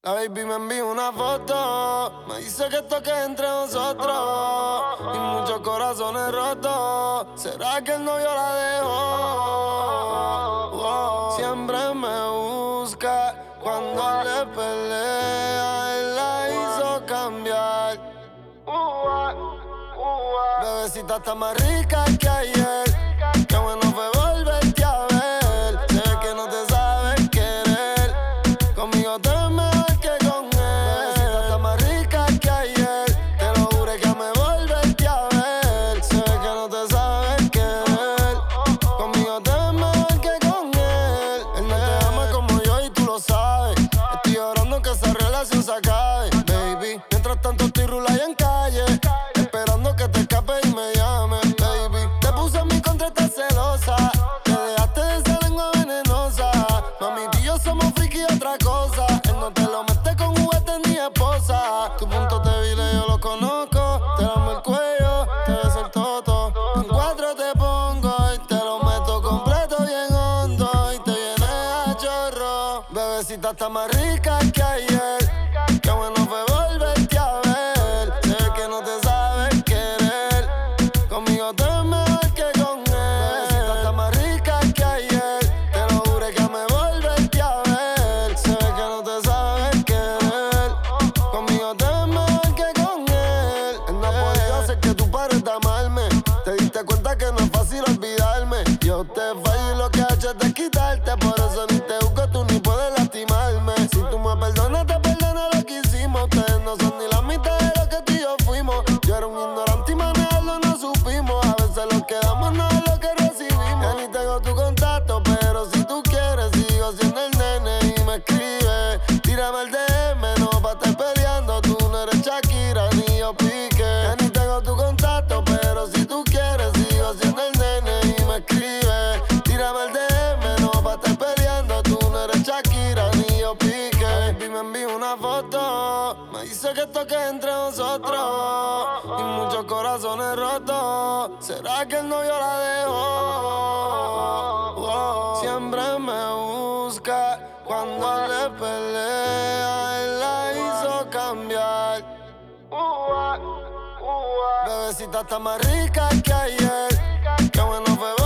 La baby me envió una foto, me dice que esto que entre nosotros y muchos corazones rotos. ¿Será que el novio la dejó? Siempre me busca cuando le pelea, él la hizo cambiar. Bebecita está más rica que ayer. Qué bueno fue volverte a ver. Se ve que no te sabes querer. Conmigo te ves mejor que con él. Bebecita está más rica que ayer. Te lo juro que me volverte a ver. Se ve que no te sabes querer. Conmigo te ves mejor que con él. Él no te ama como yo y tú lo sabes. Estoy llorando que esa relación se acabe, baby. Mientras tanto estoy rulando en calle, esperando que te escape y me llame, baby. Te puse en mi contra, estás celosa. Te dejaste de esa lengua venenosa. Mami, tú y yo somos friki y otra cosa. Él no te lo mete con juguetes ni esposa. Tu punto débil yo lo conozco. Te damos el cuello, te ves el toto. En cuatro te pongo y te lo meto completo bien hondo. Y te viene a chorro. Bebecita está más rica que ayer. Qué bueno fue volverte a ver. Sé que no te sabes querer. Conmigo te ves mejor que con él. Bebecita está más rica que ayer. Te lo juro que me volverte a ver. Sé que no te sabes querer. Conmigo te ves mejor que con él. Él no ha podido hacer que tú pares de amarme. Te diste cuenta que no es fácil olvidarme. Yo te fallo y lo que he hecho es desquitarte. Por eso ni te busco, tú ni puedes lastimarme. Si tú me perdonas, te perdono lo que hicimos. Ustedes no son ni la mitad de lo que tú y yo fuimos. Yo era un ignorante y manejarlo no supimos. A veces lo que damos no es lo que recibimos. Ya ni tengo tu contacto, pero si tú quieres sigo siendo el nene y me escribe. Tírame el DM, no pa' estar peleando. Tú no eres Shakira ni yo Piqué. Ya ni tengo tu contacto, pero si tú quieres sigo siendo el nene y me escribe. Tírame el DM, no pa' estar peleando. Tú no eres Shakira ni yo Piqué. Baby me envió una foto, me dice que esto que entre nosotros y muchos corazones rotos. ¿Será que el novio la dejó? Siempre me busca cuando le pelea, él la hizo cambiar. Bebecita está más rica que ayer. Qué bueno fue